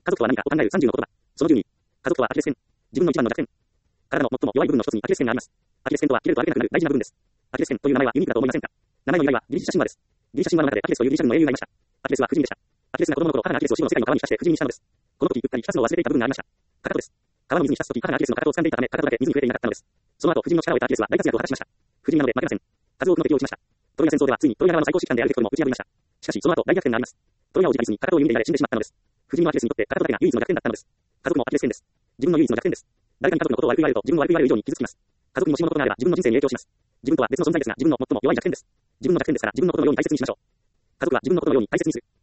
家族とは何かを考える30の言葉。その12。家族とはアキレス腱。自分の一番の弱点。体の最も弱い部分の一つにアキレス腱があります。アキレス腱とは切れると歩けなくなる大事な部分です。アキレス腱という名前はユニークだと思いませんか？名前の由来はギリシャ神話です。ギリシャ神話の中でアキレスというギリシャ人の英雄がいました。アキレスは婦人でした。アキレスが子供の頃、母がアキレスを死後の世界の川に浸して婦人にしたのです。この時、うっかり浸すのを忘れていた部分がありました。かかとです。川の水に浸す時、母がアキレスのかかとを掴んでいたため、かかとだけ水に触れていなかったのです。その後、婦人の力を得たアキレスは大活躍を果たしました。婦人なので負けません。数多くの敵を撃ちました。トロイア戦争ではついにトロイア側の最高指揮官であるヘクトルも打ち破りました。しかし、その後、大逆転があります。トロイア王子が椅子にかかとを弓で射られ死んでしまったのです。婦人のアキレスにとってかかとだけが唯一の弱点だったのです。家族もアキレス腱です。自分の唯一の弱点です。誰かに家族のことを悪く言われると、自分も悪く言われる以上に傷つきます。家族にもしものことがあれば自分の人生に影響します。自分とは別の存在ですが、自分の最も弱い弱点です。自分の弱点ですから、自分のことのように大切にしましょう。家族は自分のことのように大切にする。